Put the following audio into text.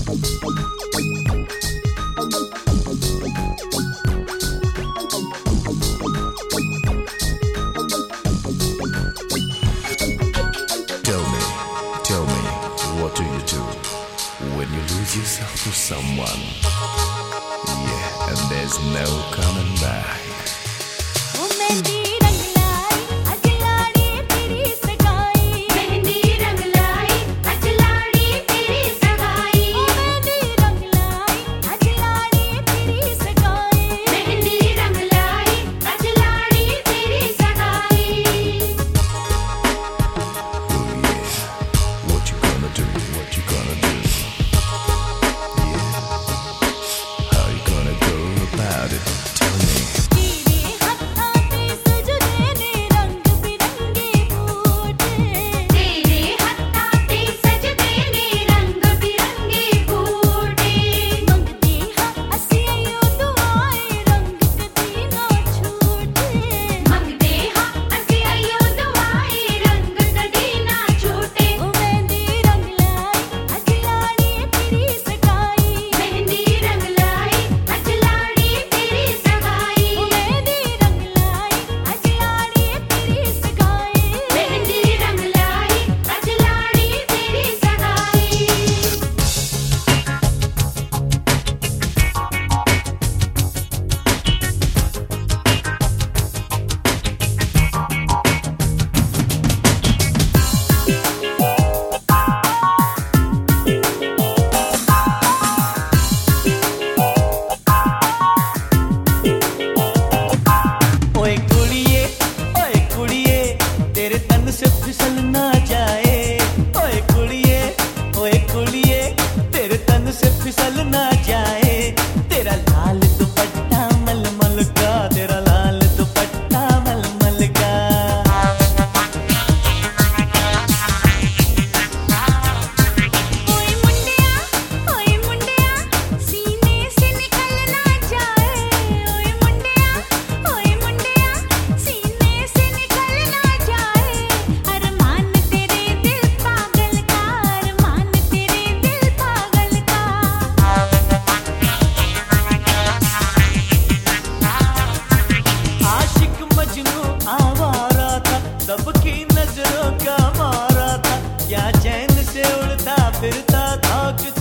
Tell me, what do you do when you lose yourself to someone? Yeah, and there's no coming back. से फिसल ना जाए, ओए कुड़िए, ओए कुड़िए, तेरे तन से फिसल ना जाए। तेरा लाल दुपट्टा मलमल का, तेरा लाल दुपट्टा मलमल का। ओए मुंडिया, सीने से निकल ना जाए। ओए मुंडिया, सीने से निकल ना जाए। अरमान तेरे दिल पागल का, अरमान तेरे दिल पागल का। आशिक मजनू आवारा था, सबकी नजरों का मारा था। क्या चैन से उड़ता फिरता था।